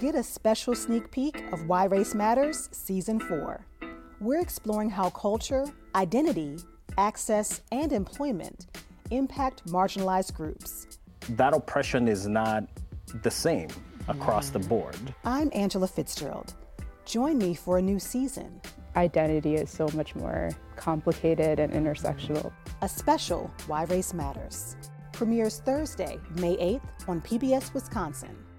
Get a special sneak peek of Why Race Matters Season 4. We're exploring how culture, identity, access, and employment impact marginalized groups. That oppression is not the same across the board. I'm Angela Fitzgerald. Join me for a new season. Identity is so much more complicated and intersectional. A special Why Race Matters premieres Thursday, May 8th on PBS Wisconsin.